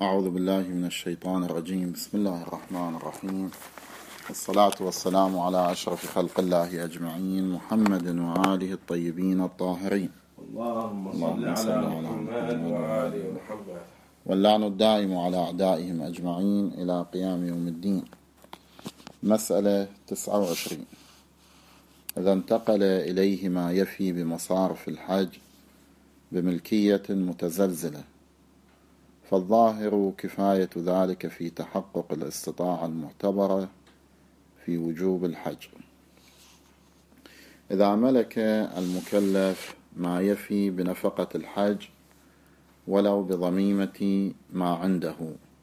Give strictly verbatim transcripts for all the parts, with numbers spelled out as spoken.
أعوذ بالله من الشيطان الرجيم. بسم الله الرحمن الرحيم، والصلاة والسلام على أشرف خلق الله أجمعين، محمد وآله الطيبين الطاهرين. اللهم صل على محمد وآل محمد. واللعن الدائم على أعدائهم أجمعين إلى قيام يوم الدين. مسألة تسعة وعشرين: إذا انتقل إليه ما يفي بمصارف الحج بملكية متزلزلة، فالظاهر كفاية ذلك في تحقق الاستطاعة المعتبرة في وجوب الحج. إذا ملك المكلف ما يفي بنفقة الحج ولو بضميمة ما عنده،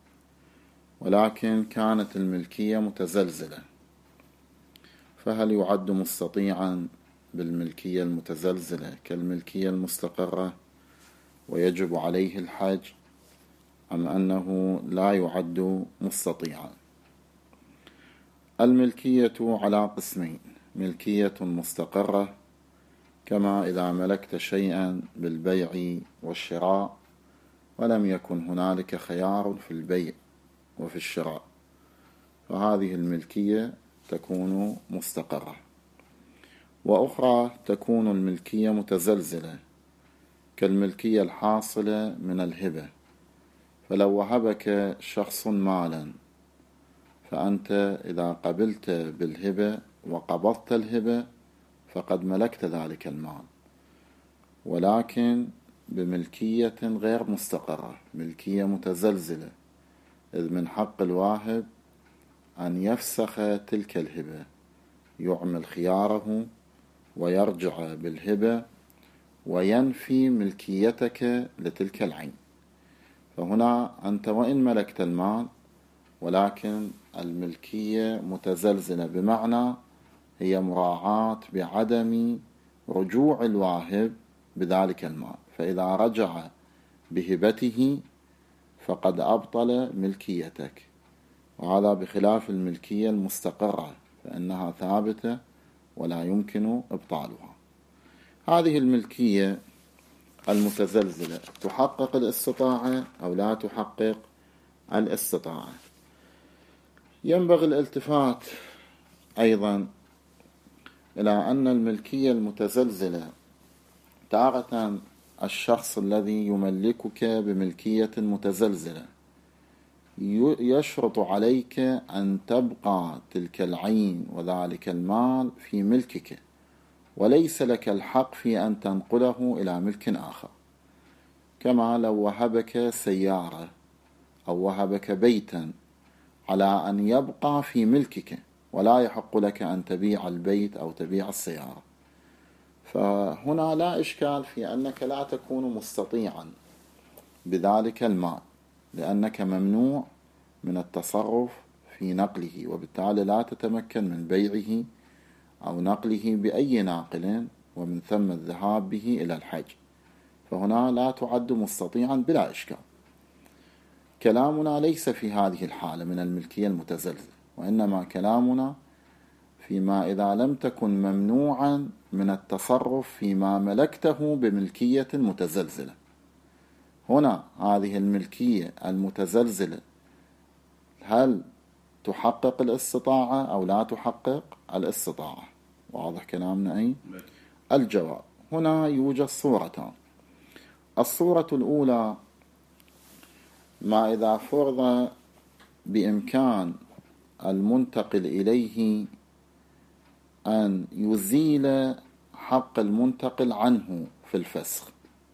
ولكن كانت الملكية متزلزلة، فهل يعد مستطيعا بالملكية المتزلزلة كالملكية المستقرة ويجب عليه الحج، أم أنه لا يعد مستطيعا؟ الملكية على قسمين: ملكية مستقرة، كما إذا ملكت شيئا بالبيع والشراء ولم يكن هنالك خيار في البيع وفي الشراء، فهذه الملكية تكون مستقرة. وأخرى تكون الملكية متزلزلة كالملكية الحاصلة من الهبة، فلو وهبك شخص مالا، فأنت إذا قبلت بالهبة وقبضت الهبة فقد ملكت ذلك المال، ولكن بملكية غير مستقرة، ملكية متزلزلة، إذ من حق الواهب أن يفسخ تلك الهبة، يعمل خياره ويرجع بالهبة وينفي ملكيتك لتلك العين. فهنا أنت وإن ملكت المال ولكن الملكية متزلزلة، بمعنى هي مراعاة بعدم رجوع الواهب بذلك المال، فإذا رجع بهبته فقد أبطل ملكيتك، وهذا بخلاف الملكية المستقرة فإنها ثابتة ولا يمكن إبطالها. هذه الملكية المتزلزلة تحقق الاستطاعة أو لا تحقق الاستطاعة؟ ينبغي الالتفات أيضا إلى أن الملكية المتزلزلة تارة الشخص الذي يملكك بملكية متزلزلة يشرط عليك أن تبقى تلك العين وذلك المال في ملكك، وليس لك الحق في أن تنقله إلى ملك آخر، كما لو وهبك سيارة أو وهبك بيتا على أن يبقى في ملكك، ولا يحق لك أن تبيع البيت أو تبيع السيارة. فهنا لا إشكال في أنك لا تكون مستطيعا بذلك المال، لأنك ممنوع من التصرف في نقله، وبالتالي لا تتمكن من بيعه أو نقله بأي ناقل، ومن ثم الذهاب به إلى الحج، فهنا لا تعد مستطيعا بلا إشكال. كلامنا ليس في هذه الحالة من الملكية المتزلزلة، وإنما كلامنا فيما إذا لم تكن ممنوعا من التصرف فيما ملكته بملكية متزلزلة. هنا هذه الملكية المتزلزلة هل تحقق الاستطاعة أو لا تحقق الاستطاعة؟ واضح كلامنا أي؟ الجواب: هنا يوجد صورتان. الصورة الأولى: ما إذا فرض بإمكان المنتقل إليه أن يزيل حق المنتقل عنه في الفسخ،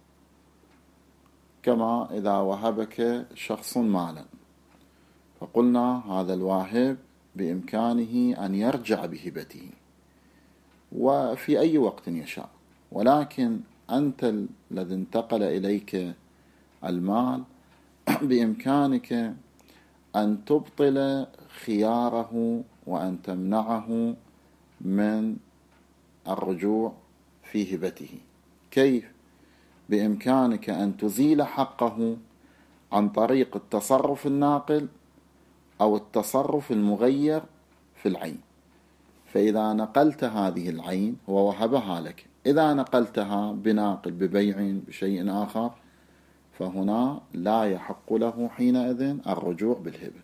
كما إذا وهبك شخص مالا، فقلنا هذا الواهب بإمكانه أن يرجع بهبته وفي أي وقت يشاء، ولكن أنت الذي انتقل إليك المال بإمكانك أن تبطل خياره وأن تمنعه من الرجوع في هبته. كيف؟ بإمكانك أن تزيل حقه عن طريق التصرف الناقل أو التصرف المغير في العين. فإذا نقلت هذه العين هو وهبها لك، إذا نقلتها بناقل ببيع بشيء آخر فهنا لا يحق له حينئذ الرجوع بالهبة،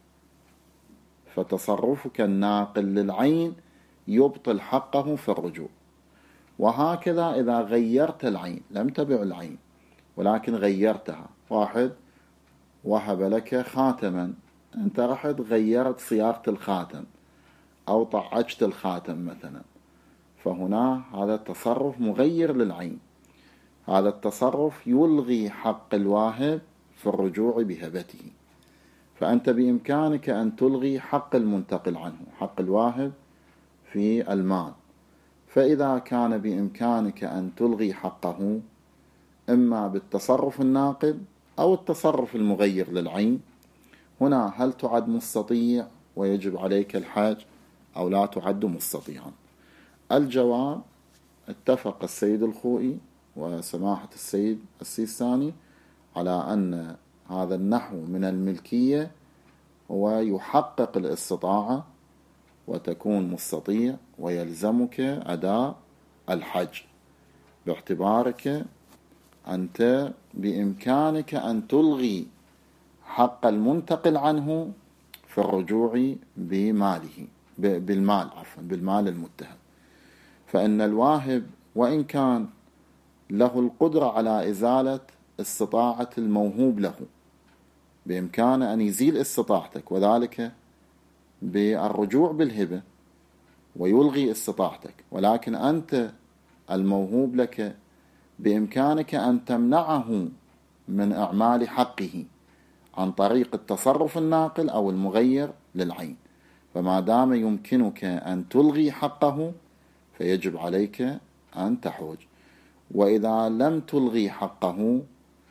فتصرفك الناقل للعين يبطل حقه في الرجوع. وهكذا إذا غيرت العين، لم تبع العين ولكن غيرتها، واحد وهب لك خاتما، أنت رحت غيرت صياغة الخاتم أو طعجت الخاتم مثلا، فهنا هذا التصرف مغير للعين، هذا التصرف يلغي حق الواهب في الرجوع بهبته، فأنت بإمكانك أن تلغي حق المنتقل عنه، حق الواهب في المال. فإذا كان بإمكانك أن تلغي حقه إما بالتصرف الناقل أو التصرف المغير للعين، هنا هل تعد مستطيع ويجب عليك الحج أو لا تعد مستطيعا؟ الجواب: اتفق السيد الخوئي وسماحة السيد السيستاني على أن هذا النحو من الملكية هو يحقق الاستطاعة وتكون مستطيع ويلزمك أداء الحج، باعتبارك أنت بإمكانك أن تلغي حق المنتقل عنه في الرجوع بماله بالمال عفوا بالمال المتهم. فإن الواهب وإن كان له القدرة على إزالة استطاعة الموهوب له، بإمكانه أن يزيل استطاعتك وذلك بالرجوع بالهبة ويلغي استطاعتك، ولكن أنت الموهوب لك بإمكانك أن تمنعه من إعمال حقه عن طريق التصرف الناقل أو المغير للعين. فما دام يمكنك أن تلغي حقه فيجب عليك أن تحوج، وإذا لم تلغي حقه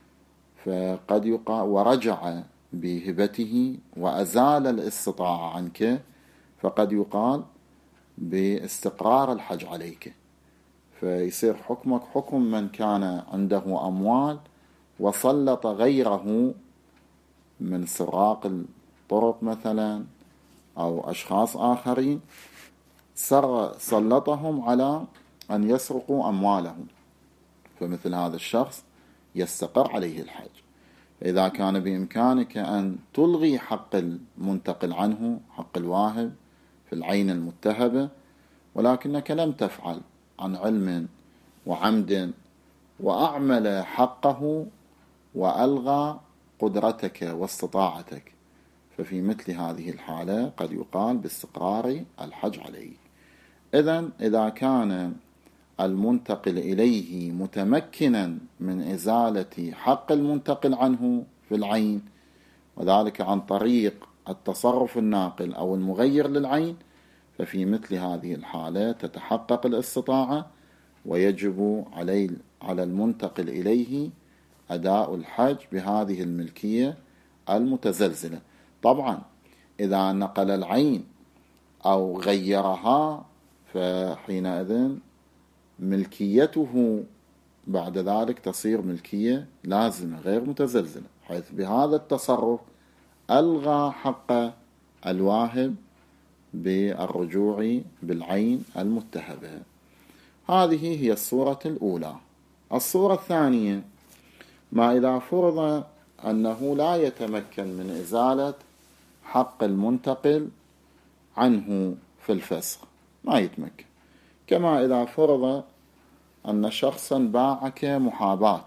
فقد يقع ورجع بهبته وأزال الاستطاعة عنك، فقد يقال باستقرار الحج عليك، فيصير حكمك حكم من كان عنده أموال وسلط غيره من سراق الطرق مثلا أو أشخاص آخرين، سلطهم على أن يسرقوا أموالهم، فمثل هذا الشخص يستقر عليه الحج. إذا كان بإمكانك أن تلغي حق المنتقل عنه، حق الواهب في العين المتهبة، ولكنك لم تفعل عن علم وعمد وأعمل حقه وألغى قدرتك واستطاعتك، ففي مثل هذه الحالة قد يقال باستقرار الحج عليه. إذن إذا كان المنتقل إليه متمكنا من إزالة حق المنتقل عنه في العين، وذلك عن طريق التصرف الناقل أو المغير للعين، ففي مثل هذه الحالة تتحقق الاستطاعة ويجب علي على المنتقل إليه أداء الحج بهذه الملكية المتزلزلة. طبعا إذا نقل العين أو غيرها فحينئذ ملكيته بعد ذلك تصير ملكية لازمة غير متزلزلة، حيث بهذا التصرف ألغى حق الواهب بالرجوع بالعين المتهبة. هذه هي الصورة الأولى. الصورة الثانية: ما إذا فرض أنه لا يتمكن من إزالة حق المنتقل عنه في الفسخ، ما يتمكن، كما إذا فرض أن شخصا باعك محاباة.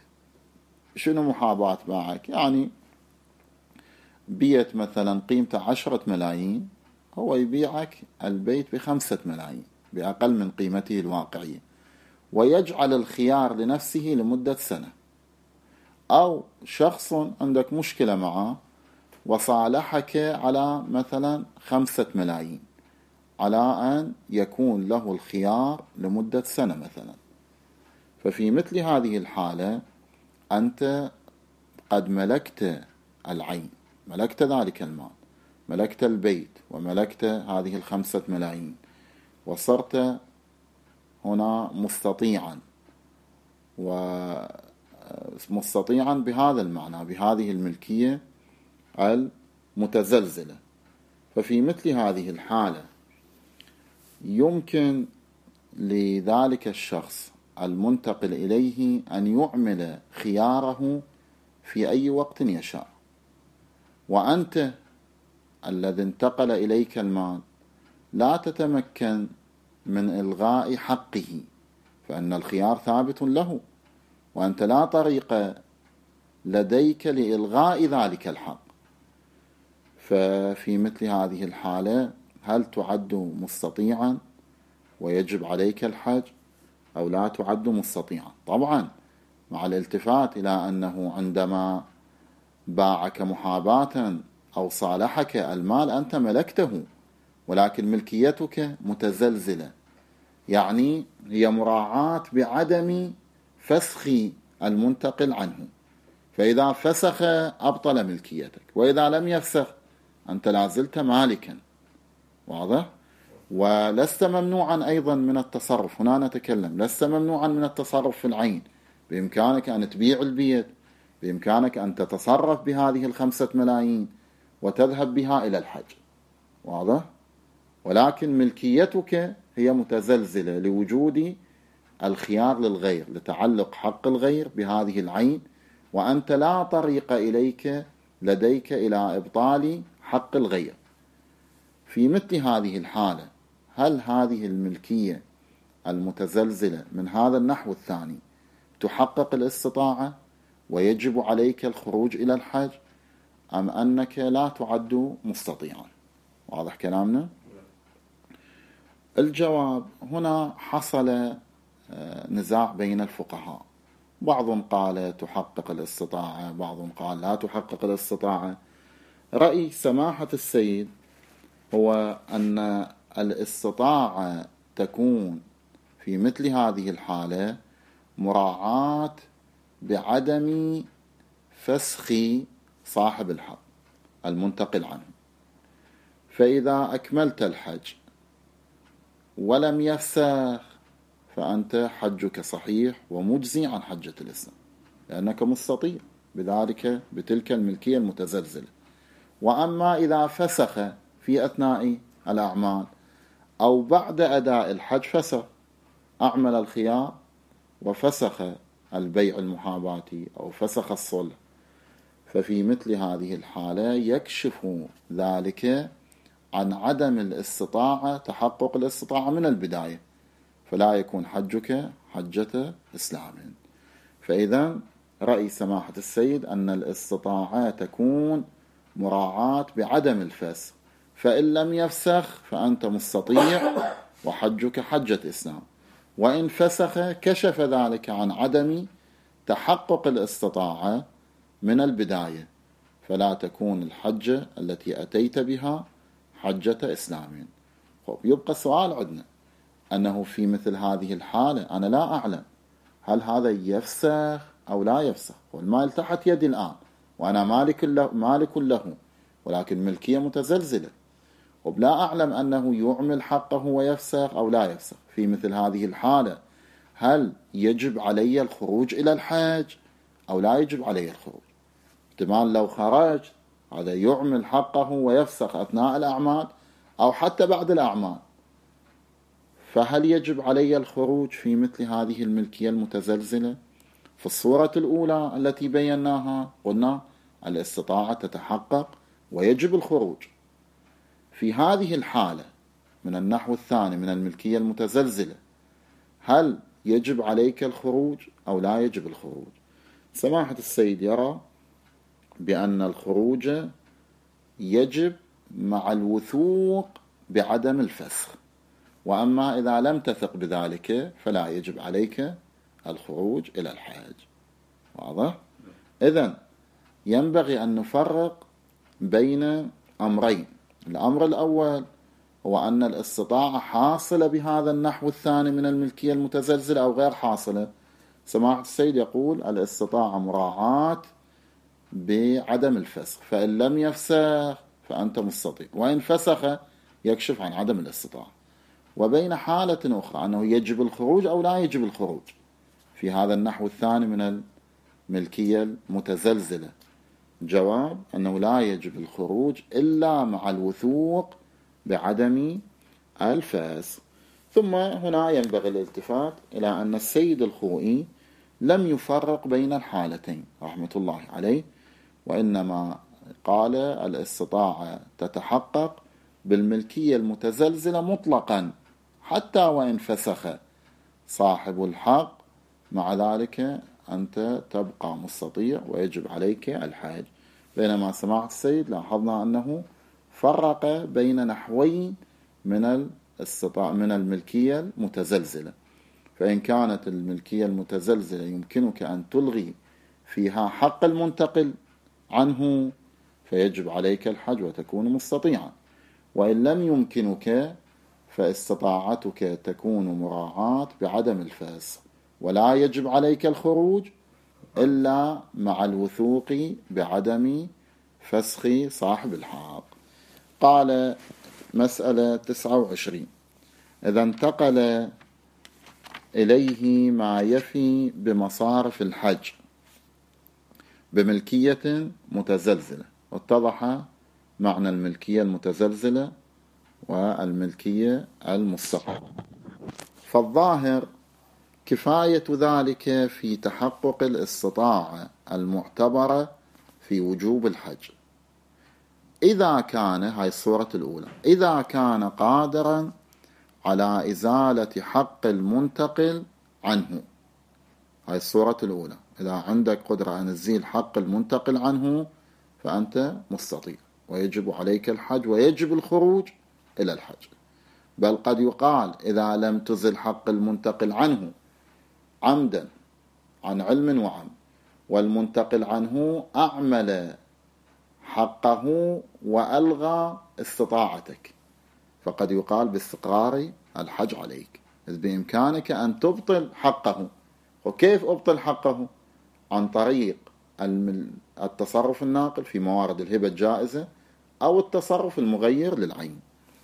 شنو محاباة باعك؟ يعني بيت مثلا قيمته عشرة ملايين، هو يبيعك البيت بخمسة ملايين بأقل من قيمته الواقعية، ويجعل الخيار لنفسه لمدة سنة. أو شخص عندك مشكلة معه وصالحك على مثلا خمسة ملايين على أن يكون له الخيار لمدة سنة مثلا، ففي مثل هذه الحالة أنت قد ملكت العين، ملكت ذلك المال، ملكت البيت وملكت هذه الخمسة ملايين، وصرت هنا مستطيعا، ومستطيعا بهذا المعنى بهذه الملكية المتزلزلة. ففي مثل هذه الحالة يمكن لذلك الشخص المنتقل إليه أن يعمل خياره في أي وقت يشاء، وأنت الذي انتقل إليك المال لا تتمكن من إلغاء حقه، فإن الخيار ثابت له، وأنت لا طريق لديك لإلغاء ذلك الحق. ففي مثل هذه الحالة هل تعد مستطيعا ويجب عليك الحج أو لا تعد مستطيعا؟ طبعا مع الالتفات إلى أنه عندما باعك محاباة أو صالحك المال أنت ملكته، ولكن ملكيتك متزلزلة، يعني هي مراعاة بعدم فسخ المنتقل عنه، فإذا فسخ أبطل ملكيتك، وإذا لم يفسخ أنت لازلت مالكا. واضح؟ ولست ممنوعا أيضا من التصرف، هنا نتكلم، لست ممنوعا من التصرف في العين، بإمكانك أن تبيع البيت، بإمكانك أن تتصرف بهذه الخمسة ملايين وتذهب بها إلى الحج. واضح؟ ولكن ملكيتك هي متزلزلة لوجود الخيار للغير، لتعلق حق الغير بهذه العين، وأنت لا طريق إليك لديك إلى إبطال حق الغير. في مثل هذه الحالة هل هذه الملكية المتزلزلة من هذا النحو الثاني تحقق الاستطاعة ويجب عليك الخروج إلى الحج، أم أنك لا تعد مستطيعا؟ واضح كلامنا؟ الجواب هنا حصل نزاع بين الفقهاء، بعض قال تحقق الاستطاعة، بعض قال لا تحقق الاستطاعة. رأي سماحة السيد هو أن الاستطاعة تكون في مثل هذه الحالة مراعاة بعدم فسخ صاحب الحق المنتقل عنه، فإذا أكملت الحج ولم يفسخ فأنت حجك صحيح ومجزي عن حجة الإسلام، لأنك مستطيع بذلك بتلك الملكية المتزلزلة. وأما إذا فسخ في أثناء الأعمال أو بعد أداء الحج فسخ، أعمل الخيار وفسخ البيع المحاباتي أو فسخ الصلح، ففي مثل هذه الحالة يكشف ذلك عن عدم الاستطاعة، تحقق الاستطاعة من البداية، فلا يكون حجك حجة إسلام. فإذا رأي سماحة السيد أن الاستطاعة تكون مراعاة بعدم الفسخ، فإن لم يفسخ فأنت مستطيع وحجك حجة إسلام، وإن فسخ كشف ذلك عن عدم تحقق الاستطاعة من البداية، فلا تكون الحجة التي أتيت بها حجة إسلام. يبقى السؤال عندنا أنه في مثل هذه الحالة أنا لا أعلم هل هذا يفسخ أو لا يفسخ، والمال تحت يدي الآن وأنا مالك له, مالك له ولكن ملكية متزلزلة، ولا أعلم أنه يعمل حقه ويفسخ أو لا يفسخ. في مثل هذه الحالة هل يجب علي الخروج إلى الحج أو لا يجب علي الخروج؟ احتمال لو خرج هذا يعمل حقه ويفسخ أثناء الأعمال أو حتى بعد الأعمال، فهل يجب علي الخروج في مثل هذه الملكية المتزلزلة؟ في الصورة الأولى التي بيناها قلنا الاستطاعة تتحقق ويجب الخروج. في هذه الحالة من النحو الثاني من الملكية المتزلزلة هل يجب عليك الخروج أو لا يجب الخروج؟ سماحة السيد يرى بأن الخروج يجب مع الوثوق بعدم الفسخ، وأما إذا لم تثق بذلك فلا يجب عليك الخروج إلى الحج. واضح؟ إذن ينبغي أن نفرق بين أمرين. الأمر الأول هو أن الاستطاعة حاصلة بهذا النحو الثاني من الملكية المتزلزلة أو غير حاصلة. سماحة السيد يقول الاستطاعة مراعاة بعدم الفسخ، فإن لم يفسخ فأنت مستطيع، وإن فسخ يكشف عن عدم الاستطاعة. وبين حالة أخرى أنه يجب الخروج أو لا يجب الخروج في هذا النحو الثاني من الملكية المتزلزلة. جواب أنه لا يجب الخروج إلا مع الوثوق بعدم الفسخ. ثم هنا ينبغي الالتفات إلى أن السيد الخوئي لم يفرق بين الحالتين رحمة الله عليه، وإنما قال الاستطاعة تتحقق بالملكية المتزلزلة مطلقا حتى وإن فسخ صاحب الحق، مع ذلك أنت تبقى مستطيع ويجب عليك الحج. بينما سماحة السيد لاحظنا أنه فرق بين نحوين من الاستطاعة من الملكية المتزلزلة، فإن كانت الملكية المتزلزلة يمكنك أن تلغي فيها حق المنتقل عنه فيجب عليك الحج وتكون مستطيعا، وإن لم يمكنك فاستطاعتك تكون مراعاة بعدم الفسخ، ولا يجب عليك الخروج إلا مع الوثوق بعدم فسخ صاحب الحق. قال مسألة تسعة وعشرين: إذا انتقل إليه ما يفي بمصارف الحج بملكية متزلزلة. واتضح معنى الملكية المتزلزلة والملكية المستقرة، فالظاهر كفاية ذلك في تحقق الاستطاعة المعتبرة في وجوب الحج. إذا كان، هاي الصورة الأولى، إذا كان قادرا على إزالة حق المنتقل عنه، هاي الصورة الأولى، إذا عندك قدرة أن تزيل حق المنتقل عنه فأنت مستطيع ويجب عليك الحج ويجب الخروج إلى الحج. بل قد يقال إذا لم تزل حق المنتقل عنه عمدا عن علم وعم، والمنتقل عنه أعمل حقه وألغى استطاعتك، فقد يقال باستقرار الحج عليك، إذ بإمكانك أن تبطل حقه. وكيف أبطل حقه؟ عن طريق التصرف الناقل في موارد الهبة الجائزة أو التصرف المغير للعين.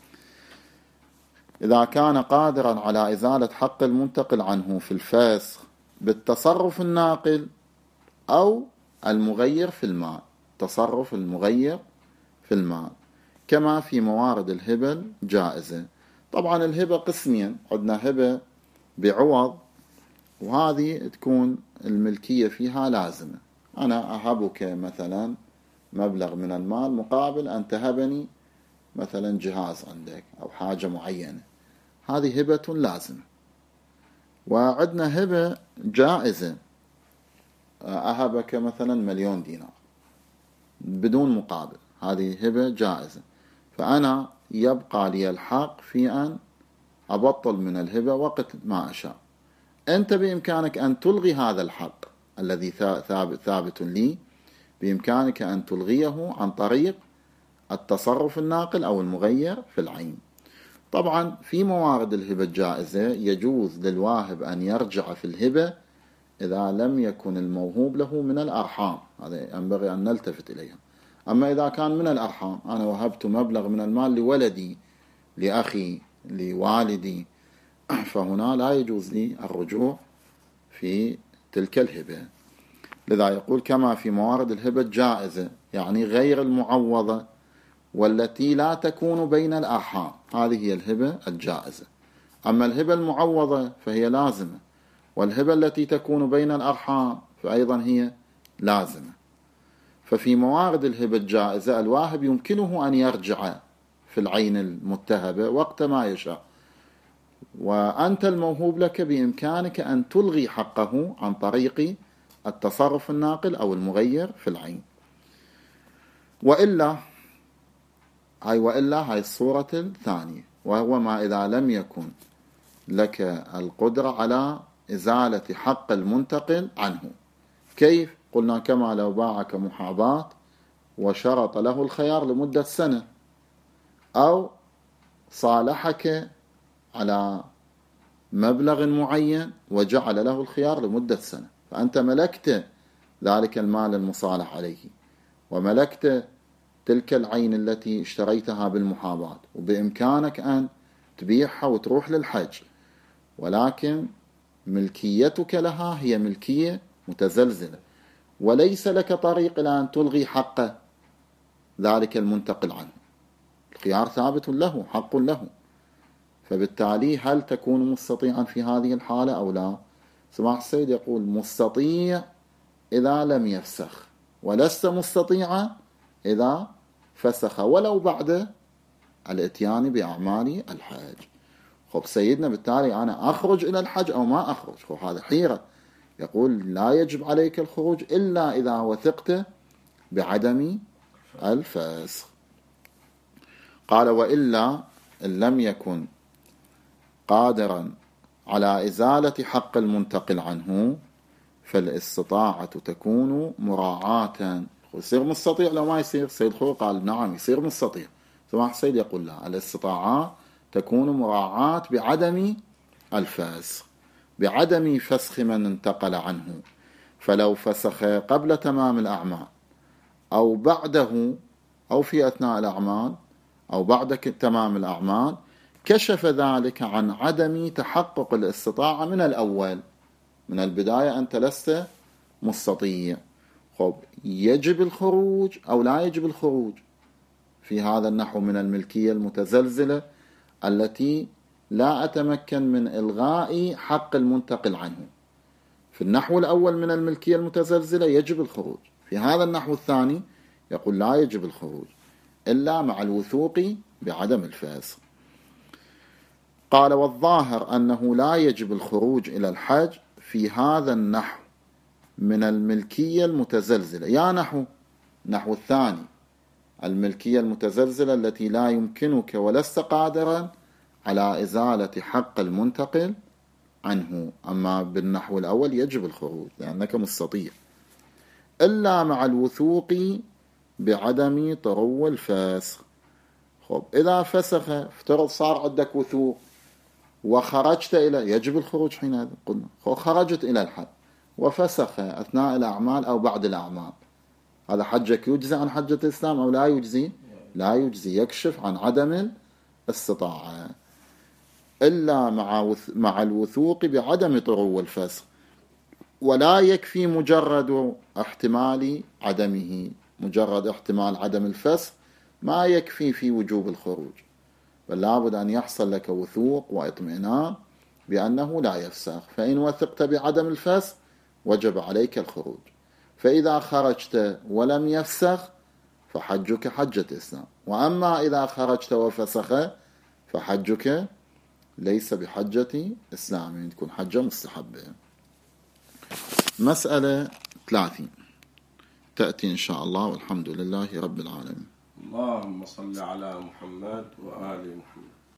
إذا كان قادرا على إزالة حق المنتقل عنه في الفسخ بالتصرف الناقل أو المغير في المال، تصرف المغير في المال، كما في موارد الهبة الجائزة. طبعا الهبة قسمين، عندنا هبة بعوض، وهذه تكون الملكية فيها لازمة، أنا أهبك مثلا مبلغ من المال مقابل أن تهبني مثلا جهاز عندك أو حاجة معينة، هذه هبة لازمة. وعندنا هبة جائزة، أهبك مثلا مليون دينار بدون مقابل، هذه هبة جائزة، فأنا يبقى لي الحق في أن أبطل من الهبة وقت ما أشاء. أنت بإمكانك أن تلغي هذا الحق الذي ثابت, ثابت لي، بإمكانك أن تلغيه عن طريق التصرف الناقل أو المغير في العين. طبعا في موارد الهبة الجائزة يجوز للواهب أن يرجع في الهبة إذا لم يكن الموهوب له من الأرحام، هذا ينبغي أن نلتفت إليها. أما إذا كان من الأرحام، أنا وهبت مبلغ من المال لولدي، لأخي، لوالدي، فهنا لا يجوز لي الرجوع في تلك الهبة. لذا يقول كما في موارد الهبة الجائزة، يعني غير المعوضة والتي لا تكون بين الأرحام، هذه هي الهبة الجائزة. أما الهبة المعوضة فهي لازمة، والهبة التي تكون بين الأرحام فأيضا هي لازمة. ففي موارد الهبة الجائزة الواهب يمكنه أن يرجع في العين المتهبة وقت ما يشاء، وأنت الموهوب لك بإمكانك أن تلغي حقه عن طريق التصرف الناقل أو المغير في العين. وإلا هاي وإلا هاي الصورة الثانية، وهو ما إذا لم يكن لك القدرة على إزالة حق المنتقل عنه. كيف؟ قلنا كما لو باعك محاباة وشرط له الخيار لمدة سنة، أو صالحك على مبلغ معين وجعل له الخيار لمدة سنة، فأنت ملكت ذلك المال المصالح عليه، وملكت تلك العين التي اشتريتها بالمحاباة، وبإمكانك أن تبيعها وتروح للحج، ولكن ملكيتك لها هي ملكية متزلزلة، وليس لك طريق إلى أن تلغي حق ذلك المنتقل عنه، الخيار ثابت له، حق له. فبالتالي هل تكون مستطيعا في هذه الحالة أو لا؟ سماحة السيد يقول مستطيع إذا لم يفسخ، ولست مستطيعا إذا فسخ ولو بعد الاتيان بأعمال الحج. خب سيدنا بالتالي أنا أخرج إلى الحج أو ما أخرج؟ خب هذا حيرة. يقول لا يجب عليك الخروج إلا إذا وثقت بعدم الفسخ. قال وإلا إن لم يكن قادرا على إزالة حق المنتقل عنه فالاستطاعة تكون مراعاة. يصير مستطيع لو ما يصير؟ سيد خوي قال نعم يصير مستطيع. سماح السيد يقول لا، الاستطاعة تكون مراعاة بعدم الفسخ، بعدم فسخ من انتقل عنه. فلو فسخ قبل تمام الأعمال أو بعده أو في أثناء الأعمال أو بعد تمام الأعمال كشف ذلك عن عدم تحقق الاستطاعة من الأول، من البداية أنت لست مستطيع. خب يجب الخروج أو لا يجب الخروج في هذا النحو من الملكية المتزلزلة التي لا أتمكن من إلغاء حق المنتقل عنه؟ في النحو الأول من الملكية المتزلزلة يجب الخروج، في هذا النحو الثاني يقول لا يجب الخروج إلا مع الوثوق بعدم الفسخ. قال والظاهر أنه لا يجب الخروج إلى الحج في هذا النحو من الملكية المتزلزلة. يا نحو نحو الثاني الملكية المتزلزلة التي لا يمكنك ولست قادرا على إزالة حق المنتقل عنه. أما بالنحو الأول يجب الخروج لأنك مستطيع، إلا مع الوثوق بعدم طرو الفسخ. خب إذا فسخ، افترض صار عندك وثوق وخرجت إلى، يجب الخروج حينئذ. قلنا خرجت إلى الحج وفسخ أثناء الأعمال أو بعد الأعمال، هذا حجك يجزي عن حجة الإسلام أو لا يجزي؟ لا يجزي، يكشف عن عدم الاستطاعة. إلا مع مع الوثوق بعدم طرو الفسخ، ولا يكفي مجرد احتمال عدمه، مجرد احتمال عدم الفسخ ما يكفي في وجوب الخروج، بل لابد أن يحصل لك وثوق واطمئنان بأنه لا يفسخ. فإن وثقت بعدم الفسخ وجب عليك الخروج، فإذا خرجت ولم يفسخ فحجك حجة إسلام. وأما إذا خرجت وفسخ فحجك ليس بحجة إسلام، تكون حجة مستحبة. مسألة ثلاثين تأتي إن شاء الله، والحمد لله رب العالمين. اللهم صل على محمد وآل محمد.